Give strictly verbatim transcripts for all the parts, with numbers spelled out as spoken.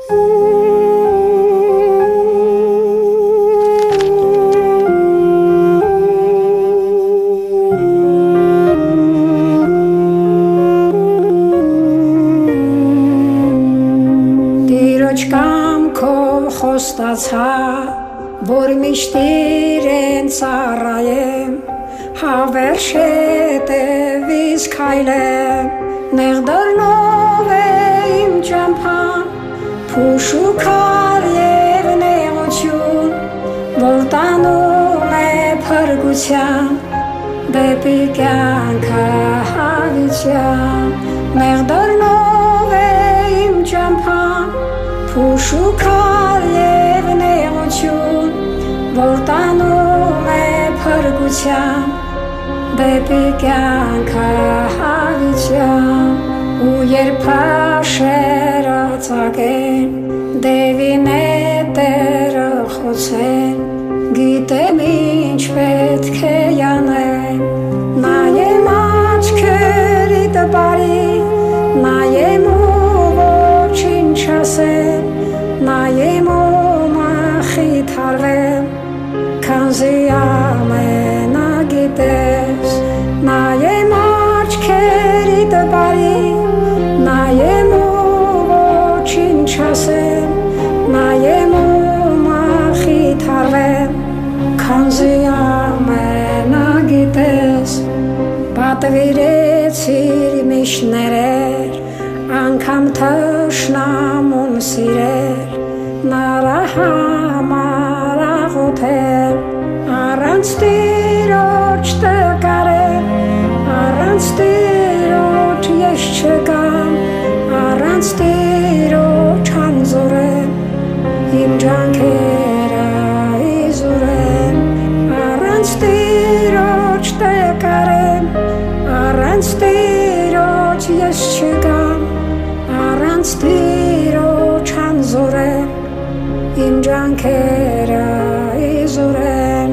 Խոստացա, որ միշտ իրեն ծառայեմ, հավերժ հետևից քայլեմ, նեղ դռնով է իմ ճամփան, փուշ ու քար և նեղություն, որ տանում է փրկության, դեպի կյանքը հավիտյան, նեղ դռնով է իմ ճամփան, փուշ ու քար և նեղություն, որ տանում է փրկության, դեպի կյանքը հավիտյան, ու երբ փաշերը ծագեն, դևի նետերը խոցեն, գիտեմ ինչ պետք է անեմ, նայեմ աչքերիդ բարի, նայեմ ու ոչինչ ասեմ, նայեմ ու մխիթարվեմ, քանզի ամենագիտես, նայեմ աչքերիդ բարի, նայեմ ու ոչինչ ասեմ, նայեմ ու մխիթարվեմ, քանզի ամենագիտես, պատվիրեցիր միշտ ներեր, անգամ թշնամուն սիրեր, նրա համար աղոթել, առանց Տիրոջ տկարել, առանց Տիրոջ ես չկամ, առանց Տիրոջ հանձորեմ, իմ ջանքերը իզուրեմ, առանց Տիրոջ տկարել, առանց Տիրոջ ես չկամ, առանց Տիրոջ հանձորեմ, իմ ջանքերը իզուրեմ,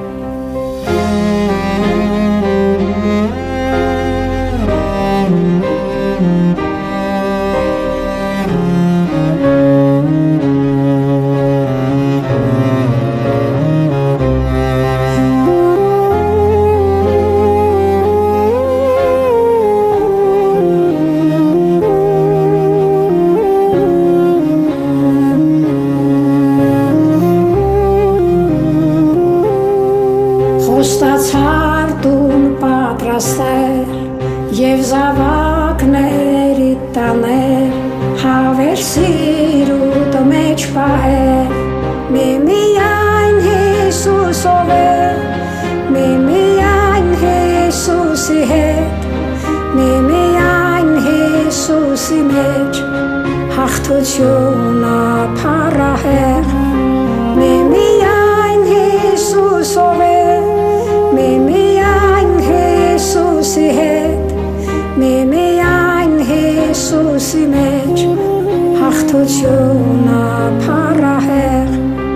Խոստացար տուն պատրաստել և զավակների տանել, հավերժ սիրուդ մեջ պահել, միմիայն Հիսուսով է, միմիայն Հիսուսի հետ, միմիայն Հիսուսի մեջ հաղթությունը փառահեղ, միմիայն Հիսուսով է, միմիայն Հիսուսի հետ, միմիայն Հիսուսի մեջ հաղթությունը փառահեղ,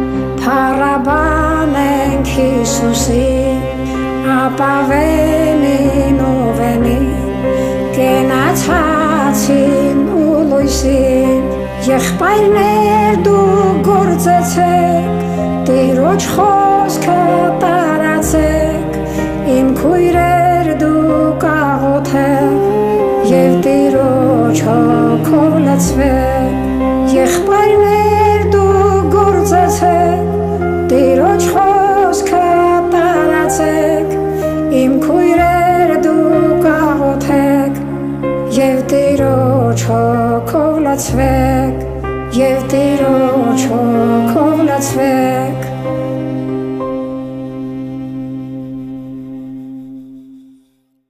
փառաբանենք Հիսուսին, ապավենին ու վենին, կենացածին ու լույսին, եղբայրներ դուք գործեցեք, Տիրոջ խոսքը տարածեք, իմ քույրեր դուք աղոթեք, և Տիրոջ հոգով լցվեք, եղբայրներ դուք գործեցեք, Տիրոջ խոսքը տարածեք, իմ քույրեր դուք աղոթեք, և Տիրոջ հոգով լցվեք, և Տիրոջ հոգով լցվեք,